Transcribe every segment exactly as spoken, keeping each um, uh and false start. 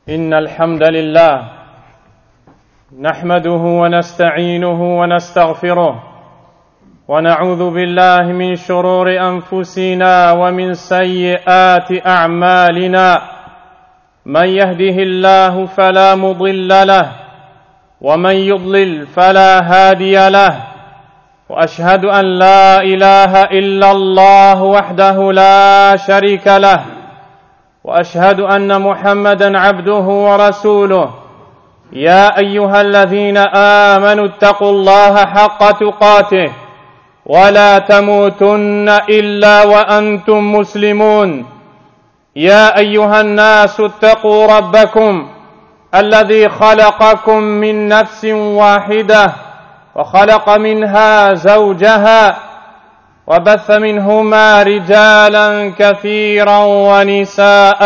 إن الحمد لله نحمده ونستعينه ونستغفره ونعوذ بالله من شرور أنفسنا ومن سيئات أعمالنا من يهده الله فلا مضل له ومن يضلل فلا هادي له وأشهد أن لا إله إلا الله وحده لا شريك له وأشهد أن محمدًا عبده ورسوله يا أيها الذين آمنوا اتقوا الله حق تقاته ولا تموتن إلا وأنتم مسلمون يا أيها الناس اتقوا ربكم الذي خلقكم من نفس واحدة وخلق منها زوجها وبث منهما رجالا كثيرا ونساء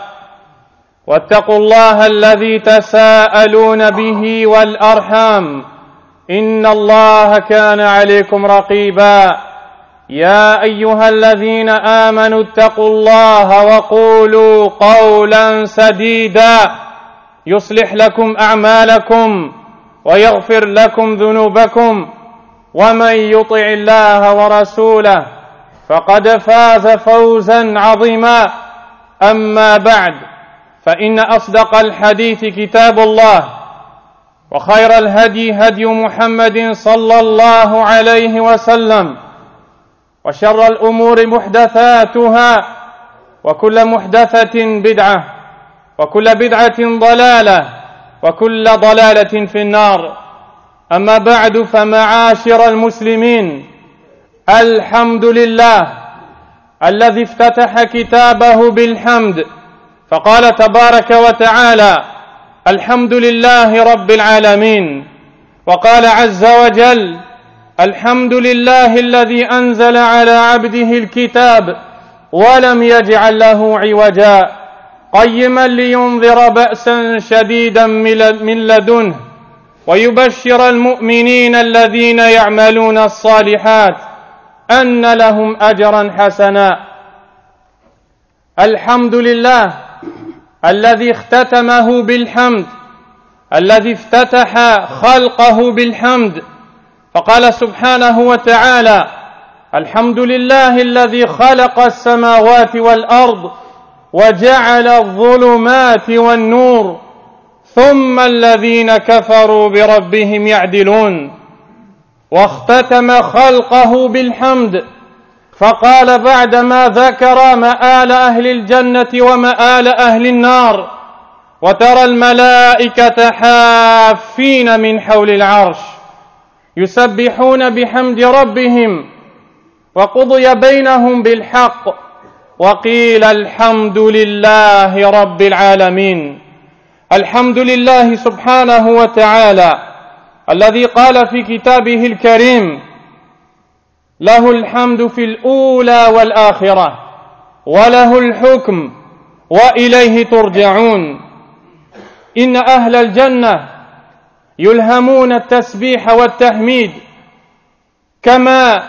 واتقوا الله الذي تساءلون به والأرحام إن الله كان عليكم رقيبا يا أيها الذين آمنوا اتقوا الله وقولوا قولا سديدا يصلح لكم أعمالكم ويغفر لكم ذنوبكم ومن يطع الله ورسوله فقد فاز فوزا عظيما أما بعد فإن أصدق الحديث كتاب الله وخير الهدي هدي محمد صلى الله عليه وسلم وشر الأمور محدثاتها وكل محدثة بدعة وكل بدعة ضلالة وكل ضلالة في النار أما بعد فمعاشر المسلمين الحمد لله الذي افتتح كتابه بالحمد فقال تبارك وتعالى الحمد لله رب العالمين وقال عز وجل الحمد لله الذي أنزل على عبده الكتاب ولم يجعل له عوجا قيما لينذر بأسا شديدا من لدنه ويبشر المؤمنين الذين يعملون الصالحات أن لهم أجرا حسنا الحمد لله الذي اختتمه بالحمد الذي افتتح خلقه بالحمد فقال سبحانه وتعالى الحمد لله الذي خلق السماوات والأرض وجعل الظلمات والنور ثم الذين كفروا بربهم يعدلون واختتم خلقه بالحمد فقال بعدما ذكر مآل أهل الجنة ومآل أهل النار وترى الملائكة حافين من حول العرش يسبحون بحمد ربهم وقضي بينهم بالحق وقيل الحمد لله رب العالمين الحمد لله سبحانه وتعالى الذي قال في كتابه الكريم له الحمد في الأولى والآخرة وله الحكم وإليه ترجعون إن أهل الجنة يلهمون التسبيح والتحميد كما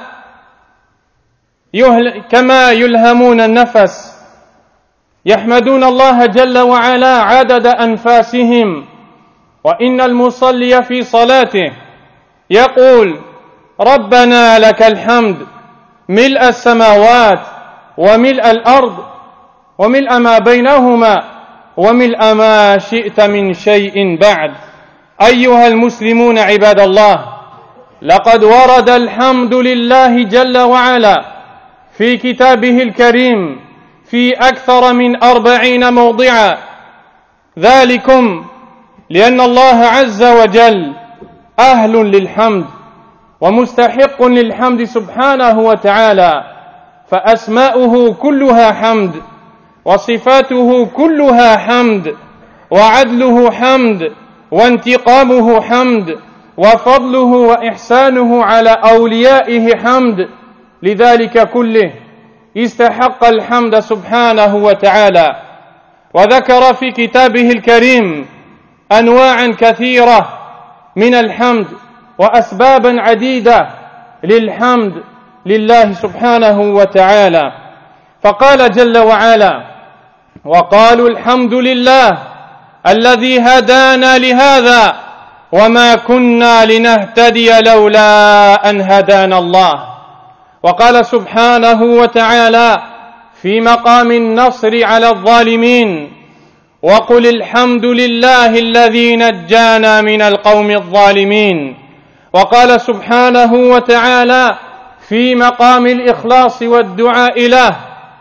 كما يلهمون النفس يحمدون الله جل وعلا عدد أنفاسهم وإن المصلي في صلاته يقول ربنا لك الحمد ملء السماوات وملء الأرض وملء ما بينهما وملء ما شئت من شيء بعد أيها المسلمون عباد الله لقد ورد الحمد لله جل وعلا في كتابه الكريم في أكثر من أربعين موضعا ذلكم لأن الله عز وجل أهل للحمد ومستحق للحمد سبحانه وتعالى فأسماؤه كلها حمد وصفاته كلها حمد وعدله حمد وانتقامه حمد وفضله وإحسانه على أوليائه حمد لذلك كله استحق الحمد سبحانه وتعالى وذكر في كتابه الكريم أنواعا كثيرة من الحمد وأسبابا عديدة للحمد لله سبحانه وتعالى فقال جل وعلا وقالوا الحمد لله الذي هدانا لهذا وما كنا لنهتدي لولا أن هدانا الله. وقال سبحانه وتعالى في مقام النصر على الظالمين: وقل الحمد لله الذي نجانا من القوم الظالمين. وقال سبحانه وتعالى في مقام الإخلاص والدعاء له: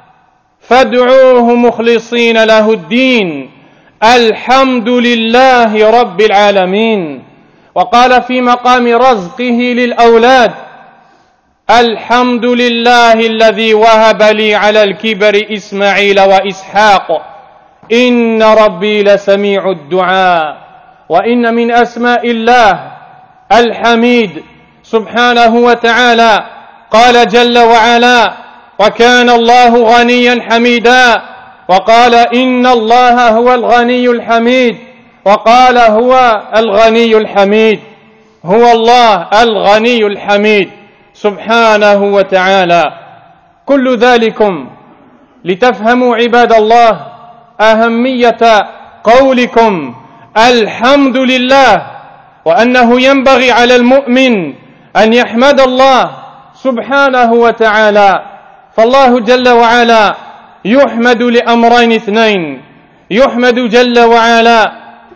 فادعوه مخلصين له الدين الحمد لله رب العالمين. وقال في مقام رزقه للأولاد: الحمد لله الذي وهب لي على الكبر إسماعيل وإسحاق إن ربي لسميع الدعاء. وإن من أسماء الله الحميد سبحانه وتعالى. قال جل وعلا: وكان الله غنيا حميدا. وقال: إن الله هو الغني الحميد. وقال: هو الغني الحميد، هو الله الغني الحميد سبحانه وتعالى. كل ذلكم لتفهموا عباد الله أهمية قولكم الحمد لله، وأنه ينبغي على المؤمن أن يحمد الله سبحانه وتعالى. فالله جل وعلا يحمد لأمرين اثنين: يحمد جل وعلا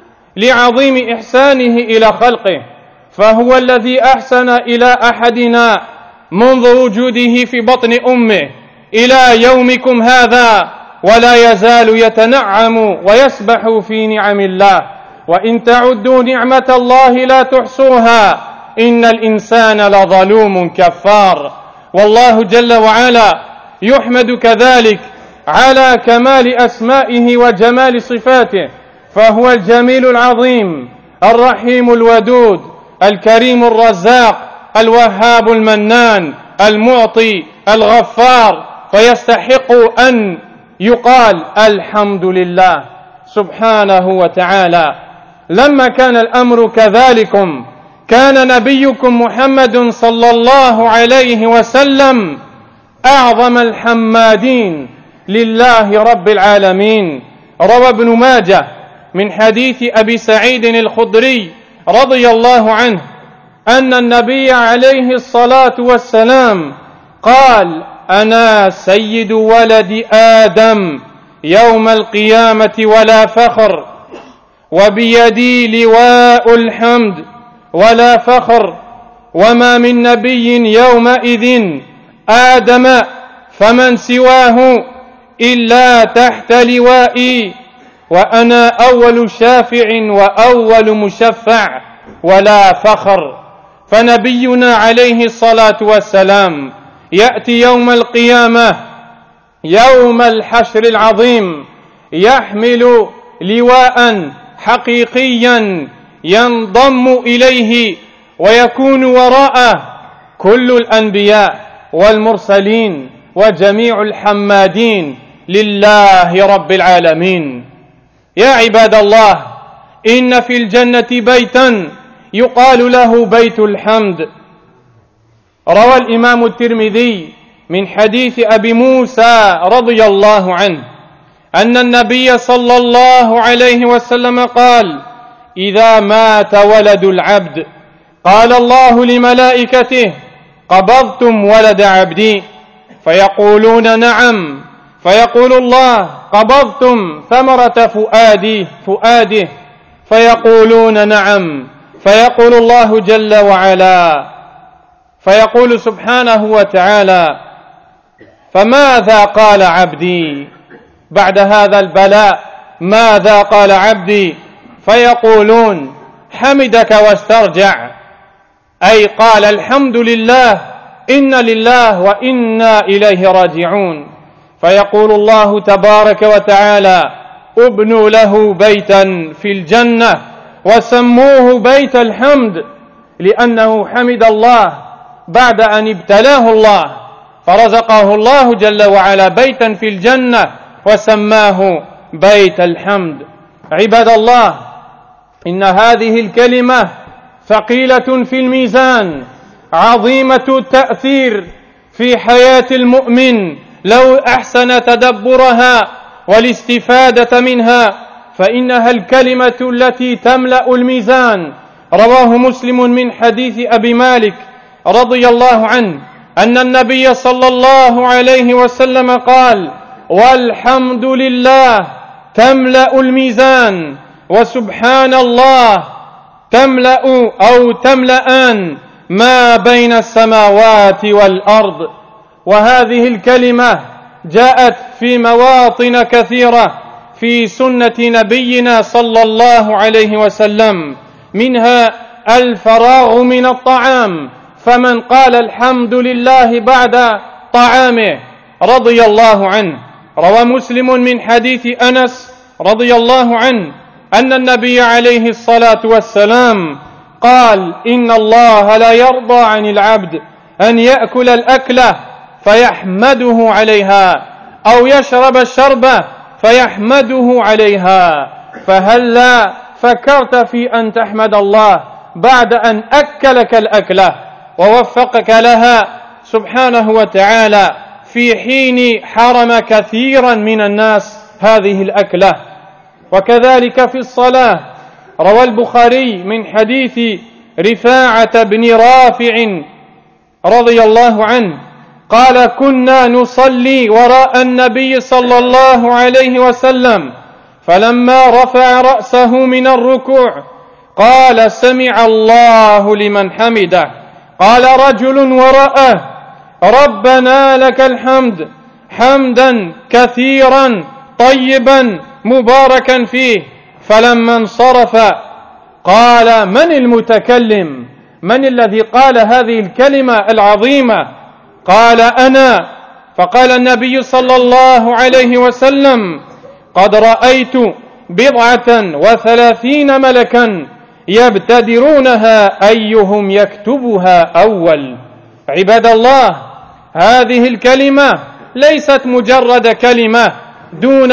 لعظيم إحسانه إلى خلقه، فهو الذي أحسن إلى أحدنا منذ وجوده في بطن أمه إلى يومكم هذا، ولا يزال يتنعم ويسبح في نعم الله. وإن تعدوا نعمة الله لا تحصوها إن الإنسان لظلوم كفار. والله جل وعلا يحمد كذلك على كمال أسمائه وجمال صفاته، فهو الجميل العظيم الرحيم الودود الكريم الرزاق الوهاب المنان المعطي الغفار، فيستحق أن يقال الحمد لله سبحانه وتعالى. لما كان الأمر كذلكم كان نبيكم محمد صلى الله عليه وسلم أعظم الحمادين لله رب العالمين. روى ابن ماجه من حديث أبي سعيد الخدري رضي الله عنه أن النبي عليه الصلاة والسلام قال: أنا سيد ولد آدم يوم القيامة ولا فخر، وبيدي لواء الحمد ولا فخر، وما من نبي يومئذ آدم فمن سواه إلا تحت لوائي، وأنا أول شافع وأول مشفع ولا فخر. فنبينا عليه الصلاة والسلام يأتي يوم القيامة يوم الحشر العظيم يحمل لواء حقيقيا ينضم إليه ويكون وراءه كل الأنبياء والمرسلين وجميع الحمادين لله رب العالمين. يا عباد الله، إن في الجنة بيتا يقال له بيت الحمد. روى الإمام الترمذي من حديث أبي موسى رضي الله عنه أن النبي صلى الله عليه وسلم قال: إذا مات ولد العبد قال الله لملائكته: قبضتم ولد عبدي؟ فيقولون: نعم. فيقول الله: قبضتم ثمرة فؤادي فؤاده؟ فيقولون: نعم. فيقول الله جل وعلا فيقول سبحانه وتعالى: فماذا قال عبدي بعد هذا البلاء؟ ماذا قال عبدي؟ فيقولون: حمدك واسترجع، أي قال الحمد لله، إن لله وإنا إليه راجعون. فيقول الله تبارك وتعالى: ابنوا له بيتا في الجنة وسموه بيت الحمد، لأنه حمد الله بعد أن ابتلاه الله، فرزقه الله جل وعلا بيتا في الجنة وسماه بيت الحمد. عباد الله، إن هذه الكلمة ثقيلة في الميزان، عظيمة التأثير في حياة المؤمن لو أحسن تدبرها والاستفادة منها، فإنها الكلمة التي تملأ الميزان. رواه مسلم من حديث أبي مالك رضي الله عنه أن النبي صلى الله عليه وسلم قال: والحمد لله تملأ الميزان، وسبحان الله تملأ أو تملأان ما بين السماوات والأرض. وهذه الكلمة جاءت في مواطن كثيرة في سنة نبينا صلى الله عليه وسلم، منها الفراغ من الطعام، فمن قال الحمد لله بعد طعامه رضي الله عنه. روى مسلم من حديث أنس رضي الله عنه أن النبي عليه الصلاة والسلام قال: إن الله لا يرضى عن العبد أن يأكل الأكلة فيحمده عليها أو يشرب الشربة فيحمده عليها، فهلا فكرت في أن تحمد الله بعد أن أكلك الأكلة ووفقك لها سبحانه وتعالى في حين حرم كثيرا من الناس هذه الأكلة. وكذلك في الصلاة روى البخاري من حديث رفاعة بن رافع رضي الله عنه قال: كنا نصلي وراء النبي صلى الله عليه وسلم، فلما رفع رأسه من الركوع قال: سمع الله لمن حمده. قال رجل وراءه: ربنا لك الحمد حمدا كثيرا طيبا مباركا فيه. فلما انصرف قال: من المتكلم؟ من الذي قال هذه الكلمة العظيمة؟ قال: أنا. فقال النبي صلى الله عليه وسلم: قد رأيت بضعة وثلاثين ملكا يبتدرونها أيهم يكتبها أول. عباد الله، هذه الكلمة ليست مجرد كلمة دون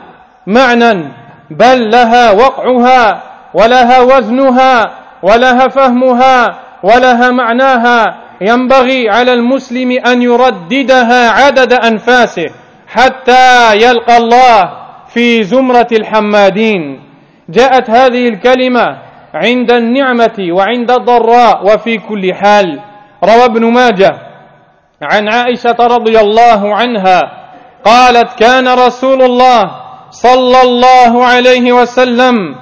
معنى، بل لها وقعها ولها وزنها ولها فهمها ولها معناها. ينبغي على المسلم أن يرددها عدد أنفاسه حتى يلقى الله في زمرة الحمادين. جاءت هذه الكلمة عند النعمة وعند الضراء وفي كل حال. روى ابن ماجه عن عائشة رضي الله عنها قالت: كان رسول الله صلى الله عليه وسلم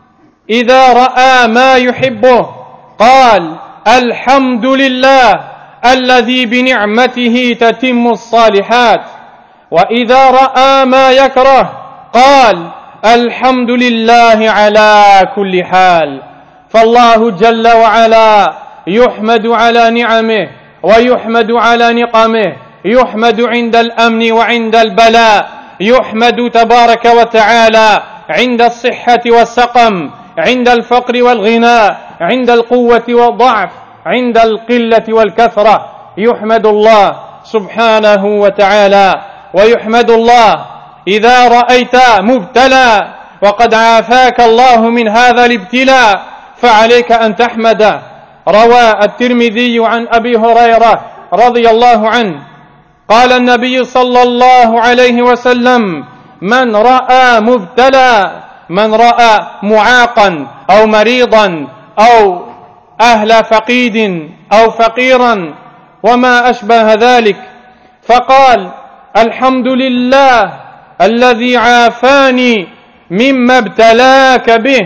إذا رأى ما يحبه قال: الحمد لله الذي بنعمته تتم الصالحات. وإذا رأى ما يكره قال: الحمد لله على كل حال. فالله جل وعلا يحمد على نعمه ويحمد على نقمه، يحمد عند الأمن وعند البلاء، يحمد تبارك وتعالى عند الصحة والسقم، عند الفقر والغنى، عند القوة والضعف، عند القلة والكثرة. يحمد الله سبحانه وتعالى. ويحمد الله إذا رأيت مبتلى وقد عافاك الله من هذا الابتلاء فعليك أن تحمده. روى الترمذي عن أبي هريرة رضي الله عنه قال النبي صلى الله عليه وسلم: من رأى مبتلى، من رأى معاقا أو مريضا أو أهل فقيد أو فقيرا وما أشبه ذلك، فقال: الحمد لله الذي عافاني مما ابتلاك به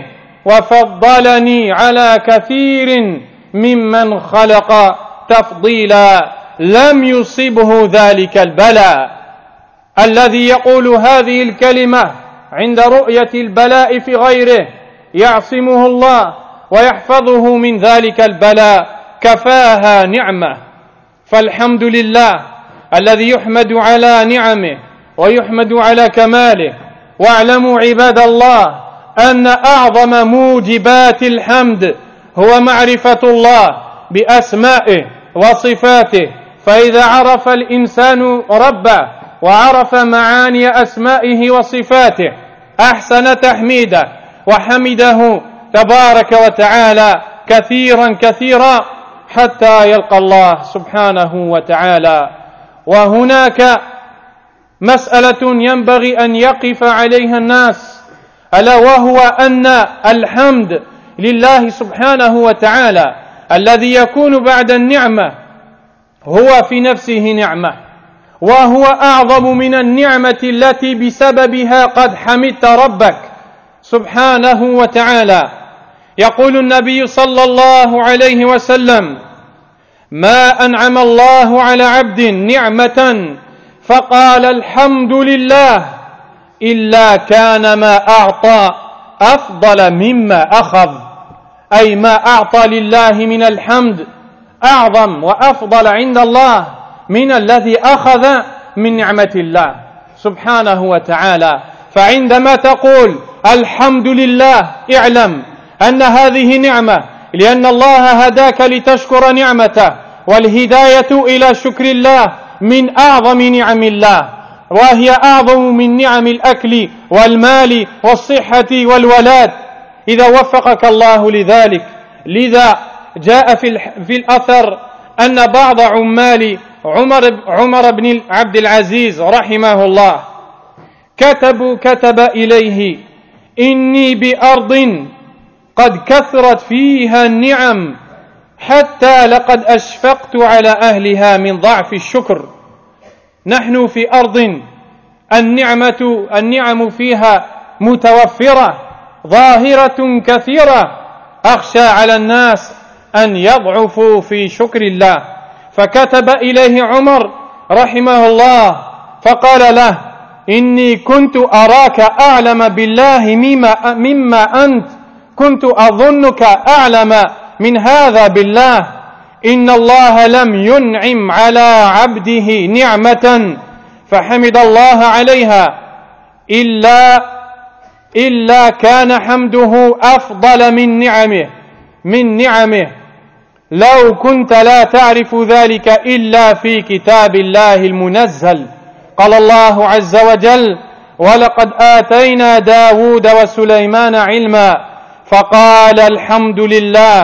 وفضلني على كثير ممن خلق تفضيلا، لم يصبه ذلك البلاء. الذي يقول هذه الكلمة عند رؤية البلاء في غيره يعصمه الله ويحفظه من ذلك البلاء، كفاها نعمة. فالحمد لله الذي يحمد على نعمه ويحمد على كماله. واعلموا عباد الله أن أعظم موجبات الحمد هو معرفة الله بأسمائه وصفاته. فإذا عرف الإنسان ربه وعرف معاني أسمائه وصفاته أحسن تحميده وحمده تبارك وتعالى كثيرا كثيرا حتى يلقى الله سبحانه وتعالى. وهناك مسألة ينبغي أن يقف عليها الناس، ألا وهو أن الحمد لله سبحانه وتعالى الذي يكون بعد النعمة هو في نفسه نعمة، وهو أعظم من النعمة التي بسببها قد حمدت ربك سبحانه وتعالى. يقول النبي صلى الله عليه وسلم: ما أنعم الله على عبد نعمة فقال الحمد لله إلا كان ما أعطى أفضل مما أخذ، أي ما أعطى لله من الحمد أعظم وأفضل عند الله من الذي أخذ من نعمة الله سبحانه وتعالى. فعندما تقول الحمد لله اعلم أن هذه نعمة، لأن الله هداك لتشكر نعمته، والهداية إلى شكر الله من أعظم نعم الله، وهي أعظم من نعم الأكل والمال والصحة والولاد إذا وفقك الله لذلك. لذا جاء في الأثر أن بعض عمال عمر, عمر بن عبد العزيز رحمه الله كتبوا كتب إليه: إني بأرض قد كثرت فيها النعم حتى لقد أشفقت على أهلها من ضعف الشكر. نحن في أرض النعمة النعم فيها متوفرة ظاهرة كثيرة، أخشى على الناس أن يضعفوا في شكر الله. فكتب إليه عمر رحمه الله فقال له: إني كنت أراك أعلم بالله مما, مما أنت، كنت أظنك أعلم من هذا بالله. إن الله لم ينعم على عبده نعمة فحمد الله عليها إلا إلا كان حمده أفضل من نعمه من نعمه لو كنت لا تعرف ذلك إلا في كتاب الله المنزل. قال الله عز وجل: ولقد آتينا داود وسليمان علما فقال الحمد لله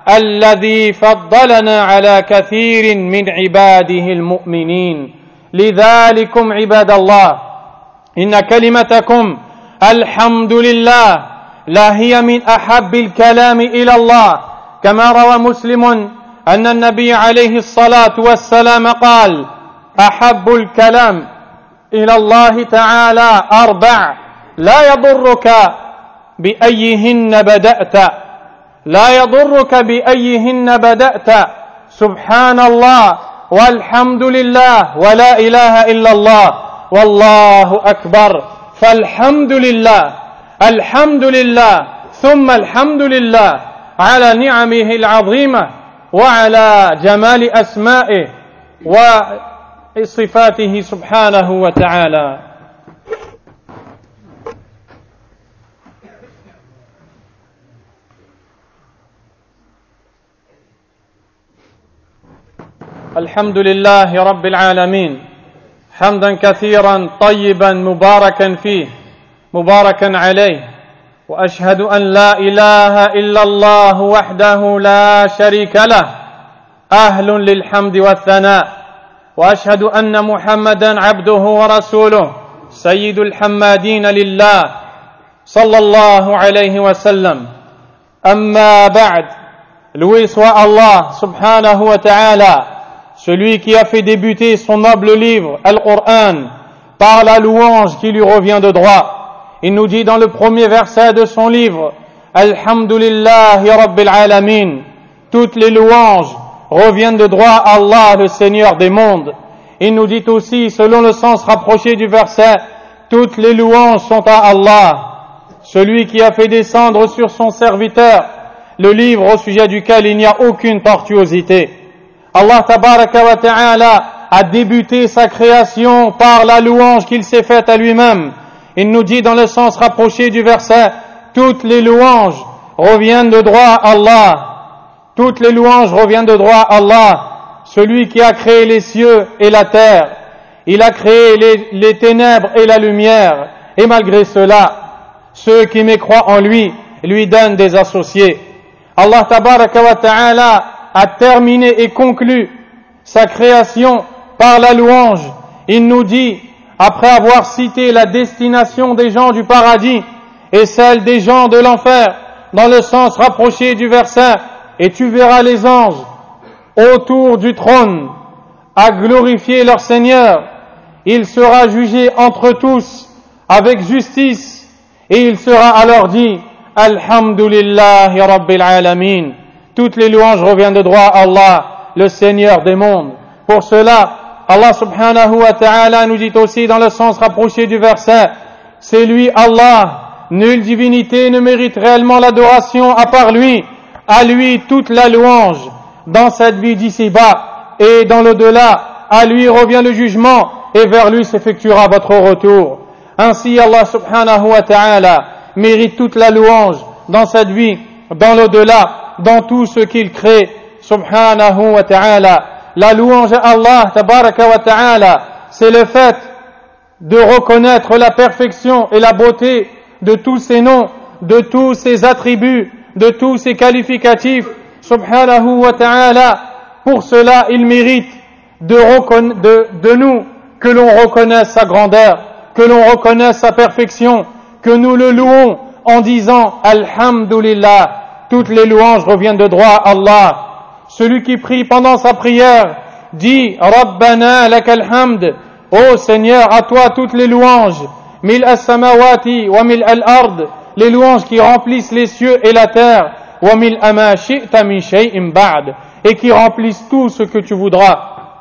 الذي فضلنا على كثير من عباده المؤمنين. لذلكم عباد الله إن كلمتكم الحمد لله لا هي من أحب الكلام إلى الله، كما روى مسلم أن النبي عليه الصلاة والسلام قال: أحب الكلام إلى الله تعالى أربع لا يضرك بأيهن بدأت لا يضرك بأيهن بدأت سبحان الله والحمد لله ولا إله إلا الله والله أكبر. فالحمد لله الحمد لله ثم الحمد لله على نعمه العظيمة وعلى جمال أسمائه وصفاته سبحانه وتعالى. الحمد لله رب العالمين حمدا كثيرا طيبا مباركا فيه مباركا عليه، وأشهد أن لا إله إلا الله وحده لا شريك له أهل للحمد والثناء، وأشهد أن محمدا عبده ورسوله سيد الحمادين لله صلى الله عليه وسلم. أما بعد، loué soit Allah subhanahu wa ta'ala, celui qui a fait débuter son noble livre, Al-Qur'an, par la louange qui lui revient de droit. Il nous dit dans le premier verset de son livre: Alhamdulillahi Rabbil Alamin, toutes les louanges reviennent de droit à Allah, le Seigneur des mondes. Il nous dit aussi, selon le sens rapproché du verset, toutes les louanges sont à Allah, celui qui a fait descendre sur son serviteur le livre au sujet duquel il n'y a aucune tortuosité. Allah tabaraka wa ta'ala a débuté sa création par la louange qu'il s'est faite à lui-même. Il nous dit dans le sens rapproché du verset: toutes les louanges reviennent de droit à Allah. Toutes les louanges reviennent de droit à Allah, celui qui a créé les cieux et la terre. Il a créé les, les ténèbres et la lumière, et malgré cela, ceux qui mécroient en lui, lui donnent des associés. Allah tabaraka wa ta'ala a terminé et conclu sa création par la louange. Il nous dit, après avoir cité la destination des gens du paradis et celle des gens de l'enfer, dans le sens rapproché du verset, et tu verras les anges autour du trône à glorifier leur Seigneur. Il sera jugé entre tous avec justice, et il sera alors dit Alhamdulillahi Rabbil Alamin. Toutes les louanges reviennent de droit à Allah, le Seigneur des mondes. Pour cela, Allah subhanahu wa ta'ala nous dit aussi dans le sens rapproché du verset, c'est lui Allah, nulle divinité ne mérite réellement l'adoration à part lui, à lui toute la louange, dans cette vie d'ici-bas et dans l'au-delà, à lui revient le jugement et vers lui s'effectuera votre retour. Ainsi Allah subhanahu wa ta'ala mérite toute la louange dans cette vie, dans l'au-delà, dans tout ce qu'il crée, subhanahu wa ta'ala. La louange à Allah, tabaraka wa ta'ala, c'est le fait de reconnaître la perfection et la beauté de tous ses noms, de tous ses attributs, de tous ses qualificatifs, subhanahu wa ta'ala. Pour cela, il mérite de, reconna- de, de nous que l'on reconnaisse sa grandeur, que l'on reconnaisse sa perfection, que nous le louons en disant Alhamdulillah. Toutes les louanges reviennent de droit à Allah. Celui qui prie pendant sa prière dit Rabbana lakal hamd. Ô Seigneur, à toi toutes les louanges. Mil as-samawati wa mil al-ard. Les louanges qui remplissent les cieux et la terre. Wa mil ama shi'ta min shay'in ba'd. Et qui remplissent tout ce que tu voudras.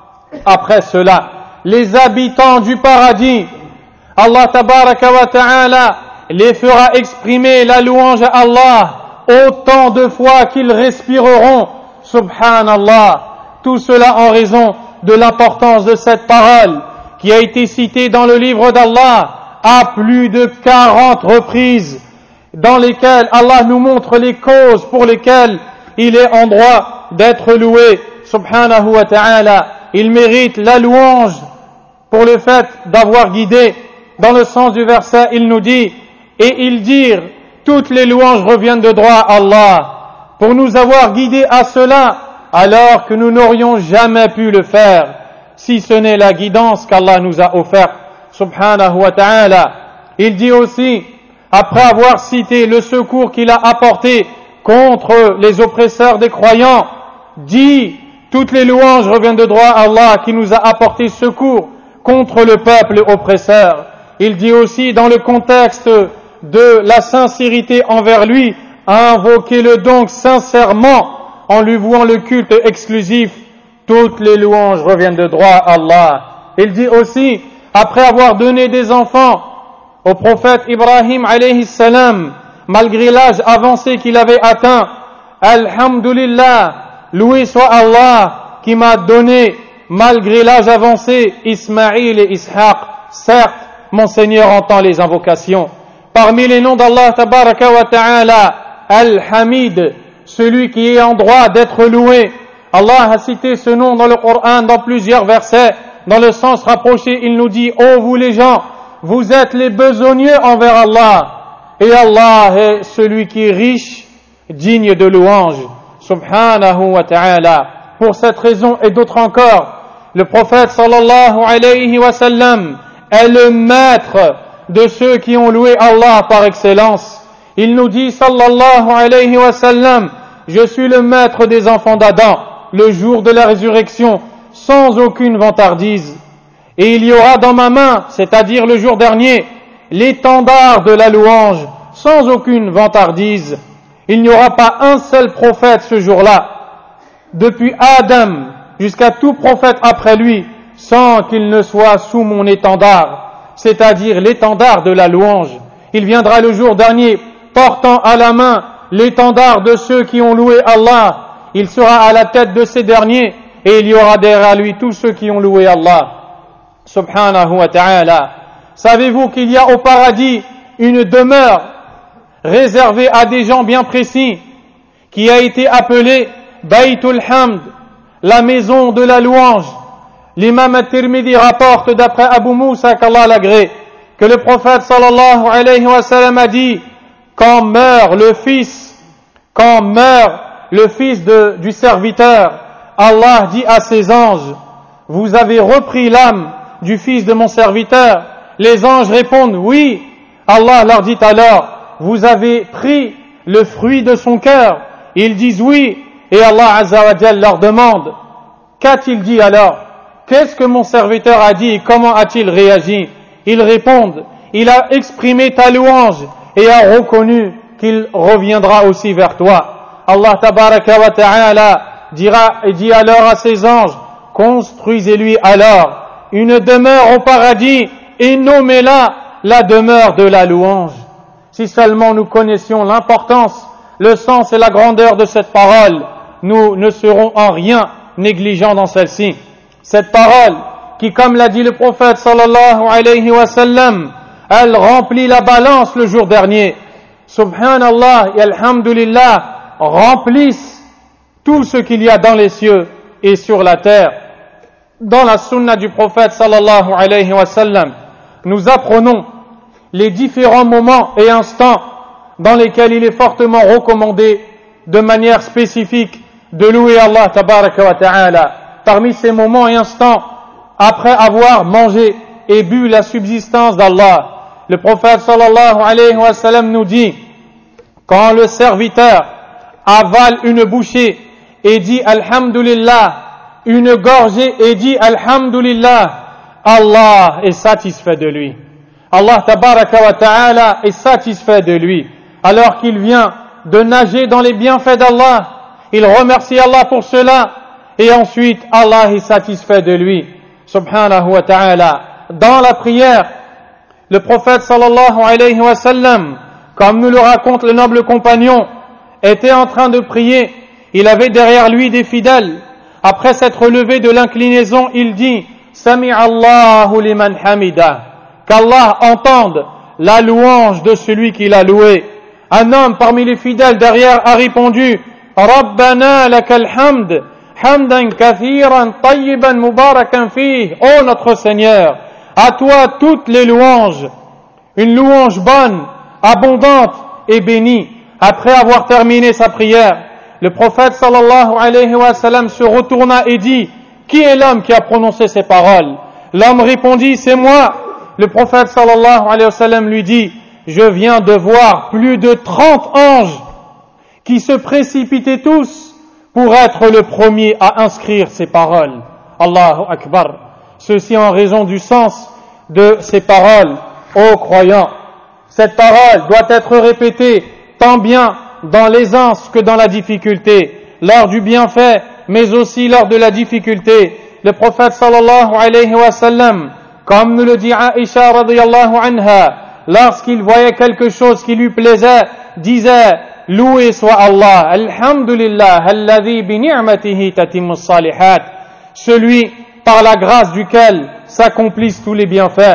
Après cela, les habitants du paradis, Allah tabaraka wa ta'ala les fera exprimer la louange à Allah autant de fois qu'ils respireront. Subhanallah. Tout cela en raison de l'importance de cette parole qui a été citée dans le livre d'Allah à plus de quarante reprises, dans lesquelles Allah nous montre les causes pour lesquelles il est en droit d'être loué. Subhanahu wa ta'ala. Il mérite la louange pour le fait d'avoir guidé. Dans le sens du verset, il nous dit, et ils dirent, toutes les louanges reviennent de droit à Allah, pour nous avoir guidés à cela, alors que nous n'aurions jamais pu le faire, si ce n'est la guidance qu'Allah nous a offerte, subhanahu wa ta'ala. Il dit aussi, après avoir cité le secours qu'il a apporté contre les oppresseurs des croyants, dit, toutes les louanges reviennent de droit à Allah qui nous a apporté secours contre le peuple oppresseur. Il dit aussi dans le contexte de la sincérité envers lui, invoquez-le donc sincèrement en lui vouant le culte exclusif. Toutes les louanges reviennent de droit à Allah. Il dit aussi, après avoir donné des enfants au prophète Ibrahim alayhi salam, malgré l'âge avancé qu'il avait atteint, Alhamdulillah, loué soit Allah qui m'a donné, malgré l'âge avancé, Ismaïl et Ishaq. Certes, mon Seigneur entend les invocations. Parmi les noms d'Allah tabaraka wa ta'ala, Al-Hamid, celui qui est en droit d'être loué. Allah a cité ce nom dans le Coran dans plusieurs versets. Dans le sens rapproché, il nous dit, ô vous les gens, vous êtes les besogneux envers Allah. Et Allah est celui qui est riche, digne de louange. Subhanahu wa ta'ala. Pour cette raison et d'autres encore, le prophète sallallahu alayhi wa sallam est le maître de ceux qui ont loué Allah par excellence. Il nous dit sallallahu alayhi wa sallam, je suis le maître des enfants d'Adam le jour de la résurrection sans aucune vantardise. Et il y aura dans ma main, c'est-à-dire le jour dernier, l'étendard de la louange sans aucune vantardise. Il n'y aura pas un seul prophète ce jour-là, depuis Adam jusqu'à tout prophète après lui, sans qu'il ne soit sous mon étendard, c'est-à-dire l'étendard de la louange. Il viendra le jour dernier, portant à la main l'étendard de ceux qui ont loué Allah. Il sera à la tête de ces derniers, et il y aura derrière lui tous ceux qui ont loué Allah. Subhanahu wa ta'ala. Savez-vous qu'il y a au paradis une demeure réservée à des gens bien précis, qui a été appelée Baytul Hamd, la maison de la louange. L'imam At-Tirmidhi rapporte d'après Abu Moussa qu'Allah l'agrée, que le prophète sallallahu alayhi wa sallam a dit, quand meurt le fils, quand meurt le fils de, du serviteur, Allah dit à ses anges, vous avez repris l'âme du fils de mon serviteur. Les anges répondent oui. Allah leur dit alors, vous avez pris le fruit de son cœur? Ils disent oui, et Allah Azza wa Jal leur demande, qu'a-t-il dit alors? Qu'est-ce que mon serviteur a dit et comment a-t-il réagi? Ils répondent, il a exprimé ta louange et a reconnu qu'il reviendra aussi vers toi. Allah tabaraka wa ta'ala dira et dit alors à ses anges, construisez-lui alors une demeure au paradis et nommez-la la demeure de la louange. Si seulement nous connaissions l'importance, le sens et la grandeur de cette parole, nous ne serons en rien négligents dans celle-ci. Cette parole qui, comme l'a dit le prophète sallallahu alayhi wa sallam, elle remplit la balance le jour dernier. Subhanallah et alhamdulillah remplissent tout ce qu'il y a dans les cieux et sur la terre. Dans la sunna du prophète sallallahu alayhi wa sallam, nous apprenons les différents moments et instants dans lesquels il est fortement recommandé de manière spécifique de louer Allah tabaraka wa ta'ala. Parmi ces moments et instants, après avoir mangé et bu la subsistance d'Allah, le prophète sallallahu alayhi wa sallam nous dit, quand le serviteur avale une bouchée et dit alhamdulillah, une gorgée et dit alhamdulillah, Allah est satisfait de lui. Allah tabaraka wa ta'ala est satisfait de lui. Alors qu'il vient de nager dans les bienfaits d'Allah, il remercie Allah pour cela, et ensuite Allah est satisfait de lui. Subhanahu wa ta'ala. Dans la prière, le prophète sallallahu alayhi wa sallam, comme nous le raconte le noble compagnon, était en train de prier. Il avait derrière lui des fidèles. Après s'être levé de l'inclinaison, il dit Sami Allahu liman hamida. Qu'Allah entende la louange de celui qui l'a loué. Un homme parmi les fidèles derrière a répondu Rabbana lakal hamd, hamdan kathiran tayyiban mubarakan fih. Ô notre Seigneur, à toi toutes les louanges, une louange bonne, abondante et bénie. Après avoir terminé sa prière, le prophète sallallahu alayhi wa sallam se retourna et dit qui est l'homme qui a prononcé ces paroles? L'homme répondit c'est moi. Le prophète sallallahu alayhi wa sallam lui dit je viens de voir plus de trente anges qui se précipitaient tous pour être le premier à inscrire ces paroles. Allahu Akbar. Ceci en raison du sens de ces paroles, ô croyants. Cette parole doit être répétée tant bien dans l'aisance que dans la difficulté, lors du bienfait, mais aussi lors de la difficulté. Le prophète sallallahu alayhi wa sallam, comme nous le dit Aïcha radiyallahu anha, lorsqu'il voyait quelque chose qui lui plaisait, disait loué soit Allah, alhamdulillah, alladhi bi ni'matihi tatimmu salihat, celui par la grâce duquel s'accomplissent tous les bienfaits.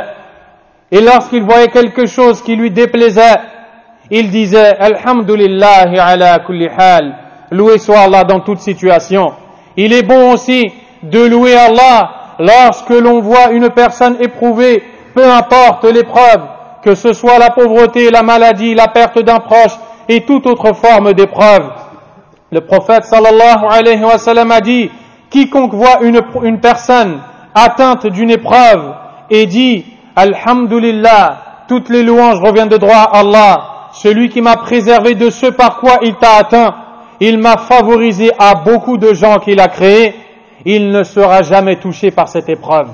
Et lorsqu'il voyait quelque chose qui lui déplaisait, il disait alhamdulillah ala kulli hal, loué soit Allah dans toute situation. Il est bon aussi de louer Allah lorsque l'on voit une personne éprouvée, peu importe l'épreuve, que ce soit la pauvreté, la maladie, la perte d'un proche et toute autre forme d'épreuve. Le prophète sallallahu alayhi wa sallam a dit quiconque voit une, une personne atteinte d'une épreuve et dit alhamdulillah, toutes les louanges reviennent de droit à Allah, celui qui m'a préservé de ce par quoi il t'a atteint, il m'a favorisé à beaucoup de gens qu'il a créés, il ne sera jamais touché par cette épreuve.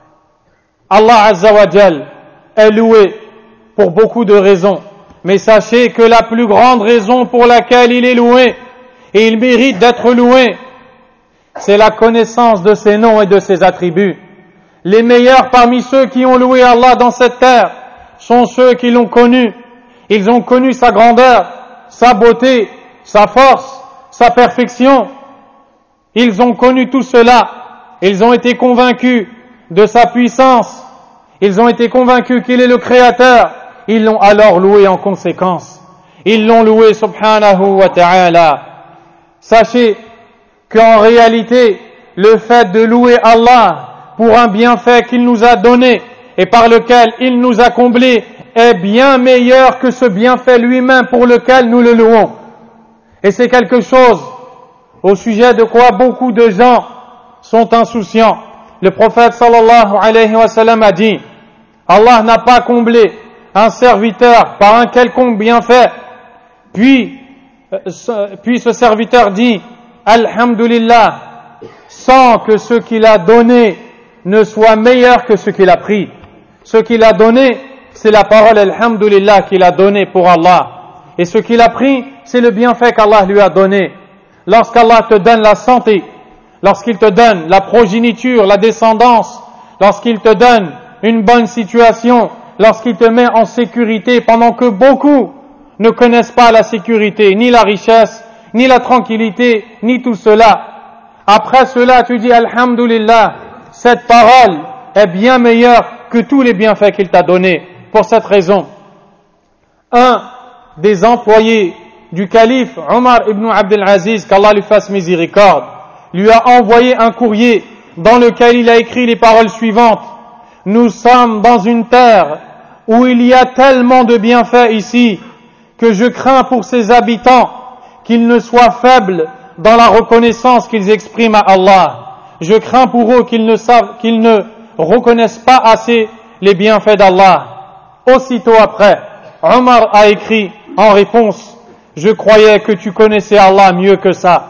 Allah Azza wa Jal est loué pour beaucoup de raisons, mais sachez que la plus grande raison pour laquelle il est loué, et il mérite d'être loué, c'est la connaissance de ses noms et de ses attributs. Les meilleurs parmi ceux qui ont loué Allah dans cette terre sont ceux qui l'ont connu. Ils ont connu sa grandeur, sa beauté, sa force, sa perfection. Ils ont connu tout cela. Ils ont été convaincus de sa puissance. Ils ont été convaincus qu'il est le Créateur. Ils l'ont alors loué en conséquence. Ils l'ont loué subhanahu wa ta'ala. Sachez qu'en réalité, le fait de louer Allah pour un bienfait qu'il nous a donné et par lequel il nous a comblés est bien meilleur que ce bienfait lui-même pour lequel nous le louons. Et c'est quelque chose au sujet de quoi beaucoup de gens sont insouciants. Le prophète sallallahu alayhi wa sallam a dit Allah n'a pas comblé un serviteur par un quelconque bienfait, puis, puis ce serviteur dit Alhamdulillah, sans que ce qu'il a donné ne soit meilleur que ce qu'il a pris. Ce qu'il a donné, c'est la parole Alhamdulillah qu'il a donnée pour Allah. Et ce qu'il a pris, c'est le bienfait qu'Allah lui a donné. Lorsqu'Allah te donne la santé, lorsqu'il te donne la progéniture, la descendance, lorsqu'il te donne une bonne situation, lorsqu'il te met en sécurité pendant que beaucoup ne connaissent pas la sécurité, ni la richesse, ni la tranquillité, ni tout cela. Après cela, tu dis Alhamdulillah, cette parole est bien meilleure que tous les bienfaits qu'il t'a donnés. Pour cette raison, un des employés du calife Omar ibn Abdel Aziz, qu'Allah lui fasse miséricorde, lui a envoyé un courrier dans lequel il a écrit les paroles suivantes. Nous sommes dans une terre où il y a tellement de bienfaits ici que je crains pour ses habitants qu'ils ne soient faibles dans la reconnaissance qu'ils expriment à Allah. Je crains pour eux qu'ils ne savent, qu'ils ne reconnaissent pas assez les bienfaits d'Allah. Aussitôt après, Omar a écrit en réponse, je croyais que tu connaissais Allah mieux que ça.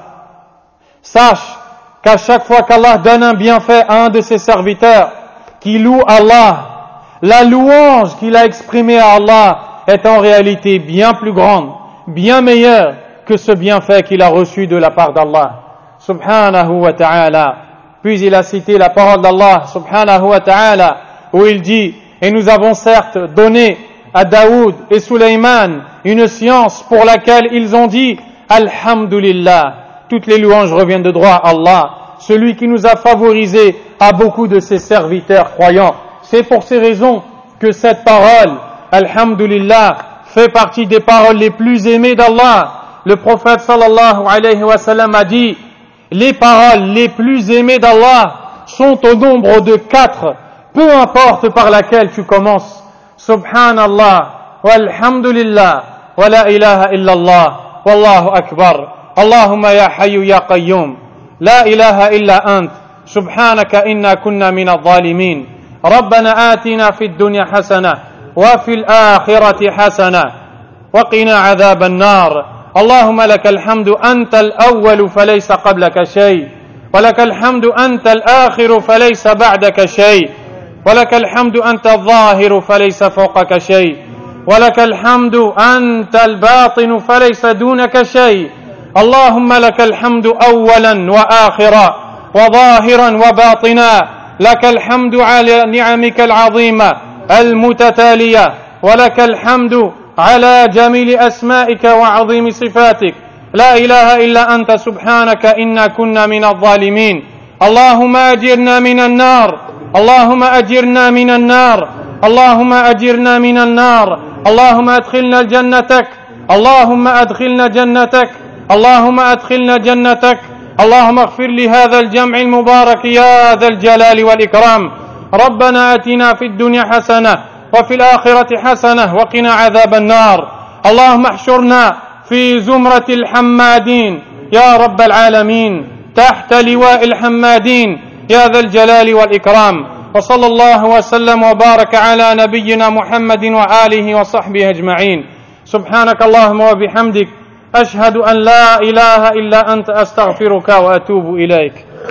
Sache qu'à chaque fois qu'Allah donne un bienfait à un de ses serviteurs, qui loue Allah, la louange qu'il a exprimée à Allah est en réalité bien plus grande, bien meilleure que ce bienfait qu'il a reçu de la part d'Allah, subhanahu wa ta'ala. Puis il a cité la parole d'Allah, subhanahu wa ta'ala, où il dit, et nous avons certes donné à Daoud et Sulaiman une science pour laquelle ils ont dit, Alhamdulillah, toutes les louanges reviennent de droit à Allah, celui qui nous a favorisés à beaucoup de ses serviteurs croyants. C'est pour ces raisons que cette parole, Alhamdulillah, fait partie des paroles les plus aimées d'Allah. Le prophète sallallahu alayhi wa sallam a dit, les paroles les plus aimées d'Allah sont au nombre de quatre, peu importe par laquelle tu commences. Subhanallah, walhamdulillah, wa la ilaha illallah, wallahu akbar. Allahumma ya hayyu ya qayyum, la ilaha illa ant, subhanaka inna kunna min al-zalimin. ربنا آتنا في الدنيا حسنة وفي الآخرة حسنة وقنا عذاب النار. اللهم لك الحمد أنت الأول فليس قبلك شيء ولك الحمد أنت الآخر فليس بعدك شيء ولك الحمد أنت الظاهر فليس فوقك شيء ولك الحمد أنت الباطن فليس دونك شيء. اللهم لك الحمد أولا وآخرا وظاهرا وباطنا. لك الحمد على نعمك العظيمة المتتالية ولك الحمد على جميل أسمائك وعظيم صفاتك. لا إله إلا أنت سبحانك إنا كنا من الظالمين. اللهم أجرنا من النار اللهم أجرنا من النار اللهم أجرنا من النار. اللهم أدخلنا جنتك اللهم أدخلنا جنتك اللهم أدخلنا جنتك. اللهم اغفر لهذا الجمع المبارك يا ذا الجلال والإكرام. ربنا آتنا في الدنيا حسنة وفي الآخرة حسنة وقنا عذاب النار. اللهم احشرنا في زمرة الحمادين يا رب العالمين تحت لواء الحمادين يا ذا الجلال والإكرام. وصلى الله وسلم وبارك على نبينا محمد وآله وصحبه أجمعين. سبحانك اللهم وبحمدك أشهد أن لا إله إلا أنت أستغفرك وأتوب إليك.